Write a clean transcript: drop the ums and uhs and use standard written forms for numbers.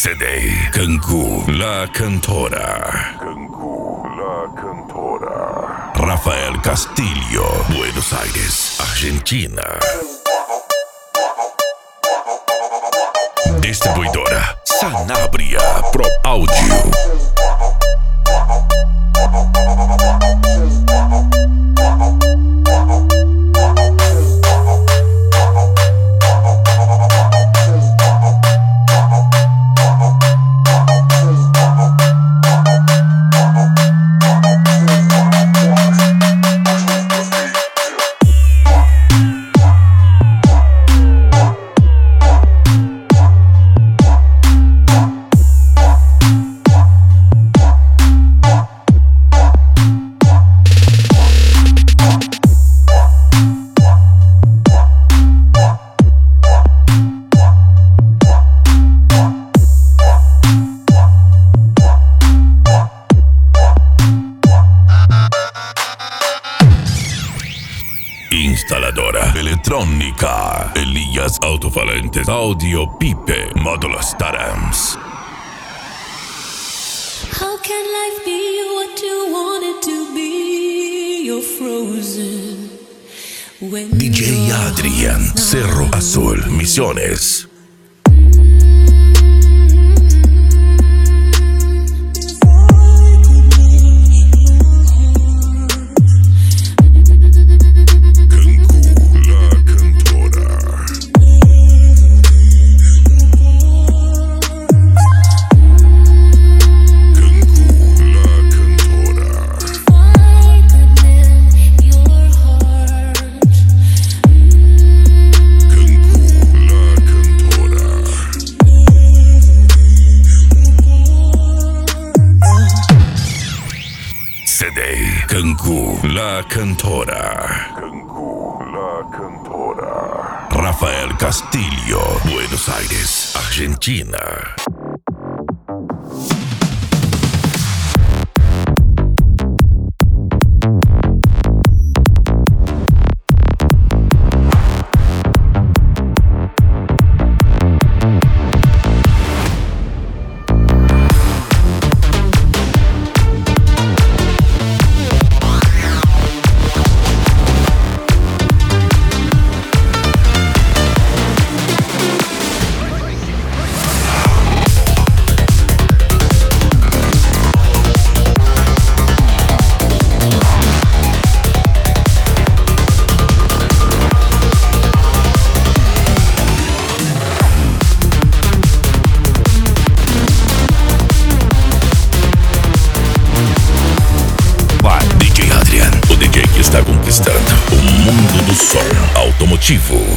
CD Kanku La Cantora. Rafael Castillo, Buenos Aires, Argentina. Distribuidora Sanabria Pro Áudio. Instaladora eletrônica Elias Altofalantes Audio Pipe Módulo Starams. How can life be what you want it to be? You're frozen when DJ Adrian, Cerro Azul, Misiones. CD Kanku La Cantora. Rafael Castillo, Buenos Aires, Argentina. Está conquistando o mundo do som automotivo.